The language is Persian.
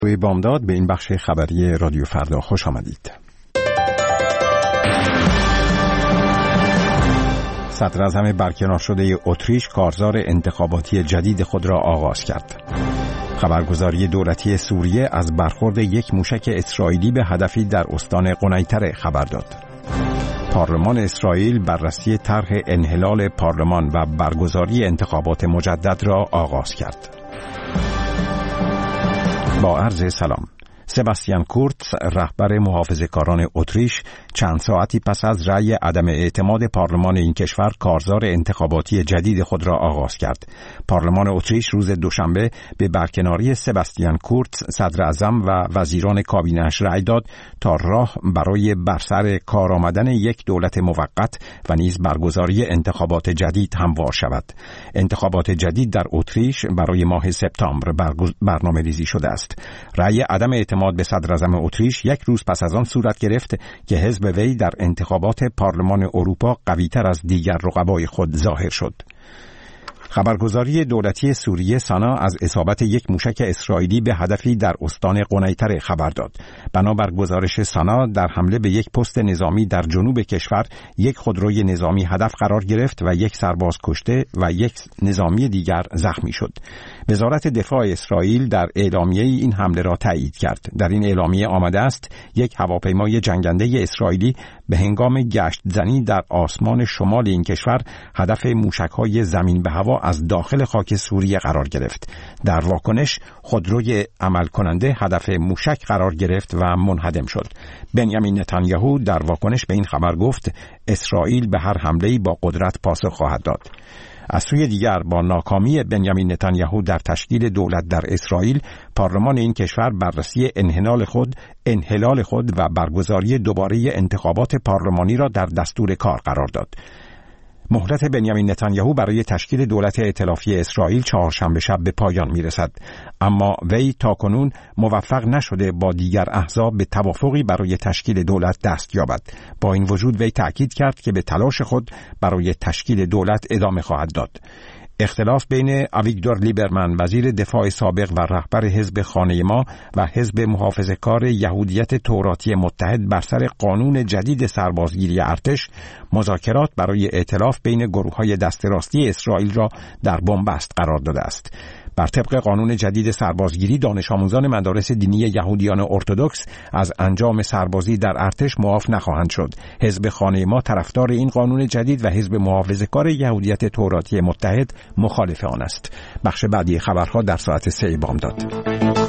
به بامداد به این بخش خبری رادیو فردا خوش آمدید. صدراعظم برکنار شده اتریش کارزار انتخاباتی جدید خود را آغاز کرد. خبرگزاری دولتی سوریه از برخورد یک موشک اسرائیلی به هدفی در استان قنیطره خبر داد. پارلمان اسرائیل بررسی طرح انحلال پارلمان و برگزاری انتخابات مجدد را آغاز کرد. با عرض سلام. سباستیان کورتز رهبر محافظه‌کاران اتریش چند ساعتی پس از رأی عدم اعتماد پارلمان این کشور کارزار انتخاباتی جدید خود را آغاز کرد. پارلمان اتریش روز دوشنبه به برکناری سباستیان کورتز صدراعظم و وزیران کابینه‌اش رأی داد تا راه برای بر سر کار آمدن یک دولت موقت و نیز برگزاری انتخابات جدید هموار شود. انتخابات جدید در اتریش برای ماه سپتامبر برنامه‌ریزی شده است. رأی عدم اعتماد به صدراعظم اتریش یک روز پس از آن صورت گرفت که حزب وی در انتخابات پارلمان اروپا قوی‌تر از دیگر رقبای خود ظاهر شد. خبرگزاری دولتی سوریه سانا از اصابت یک موشک اسرائیلی به هدفی در استان قنیطره خبر داد. بنابر گزارش سانا در حمله به یک پست نظامی در جنوب کشور یک خودروی نظامی هدف قرار گرفت و یک سرباز کشته و یک نظامی دیگر زخمی شد. وزارت دفاع اسرائیل در اعلامیه این حمله را تایید کرد. در این اعلامیه آمده است یک هواپیمای جنگنده اسرائیلی به هنگام گشت زنی در آسمان شمال این کشور هدف موشک‌های زمین به هوا از داخل خاک سوریه قرار گرفت. در واکنش خودروی عمل کننده هدف موشک قرار گرفت و منهدم شد. بنیامین نتانیاهو در واکنش به این خبر گفت اسرائیل به هر حمله‌ای با قدرت پاسخ خواهد داد. از سوی دیگر با ناکامی بنیامین نتانیاهو در تشکیل دولت در اسرائیل، پارلمان این کشور بررسی انحلال خود و برگزاری دوباره انتخابات پارلمانی را در دستور کار قرار داد. مهلت بنیامین نتانیاهو برای تشکیل دولت ائتلافی اسرائیل چهارشنبه شب به پایان میرسد، اما وی تاکنون موفق نشده با دیگر احزاب به توافقی برای تشکیل دولت دست یابد. با این وجود وی تأکید کرد که به تلاش خود برای تشکیل دولت ادامه خواهد داد. اختلاف بین اویگدور لیبرمن وزیر دفاع سابق و رهبر حزب خانه ما و حزب محافظه‌کار یهودیت توراتی متحد بر سر قانون جدید سربازگیری ارتش مذاکرات برای ائتلاف بین گروه‌های دست راستی اسرائیل را در بنبست قرار داده است. بر طبق قانون جدید سربازگیری دانش آموزان مدارس دینی یهودیان ارتدوکس از انجام سربازی در ارتش معاف نخواهند شد. حزب خانه ما طرفدار این قانون جدید و حزب محافظه‌کار یهودیت توراتی متحد مخالف آن است. بخش بعدی خبرها در ساعت 3 بامداد.